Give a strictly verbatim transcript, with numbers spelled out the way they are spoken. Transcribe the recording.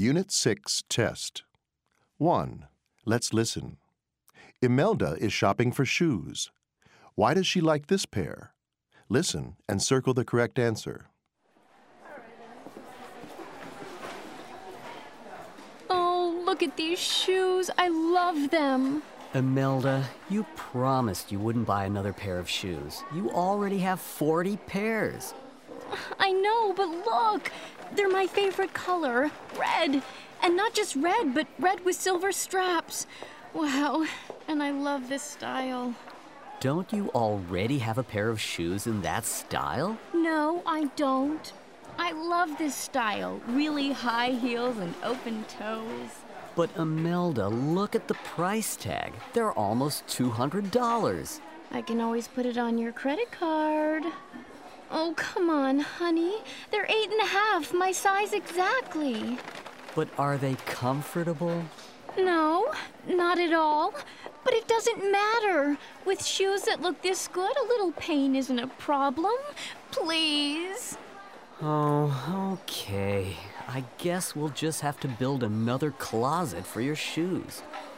Unit six test. one. Let's listen. Imelda is shopping for shoes. Why does she like this pair? Listen and circle the correct answer. Oh, look at these shoes. I love them. Imelda, you promised you wouldn't buy another pair of shoes. You already have forty pairs. I know, but look. They're my favorite color, red. And not just red, but red with silver straps. Wow, and I love this style. Don't you already have a pair of shoes in that style? No, I don't. I love this style. Really high heels and open toes. But Imelda, look at the price tag. They're almost two hundred dollars. I can always put it on your credit card. Oh, come on, honey. They're eight and a half, my size exactly. But are they comfortable? No, not at all. But it doesn't matter. With shoes that look this good, a little pain isn't a problem. Please. Oh, okay. I guess we'll just have to build another closet for your shoes.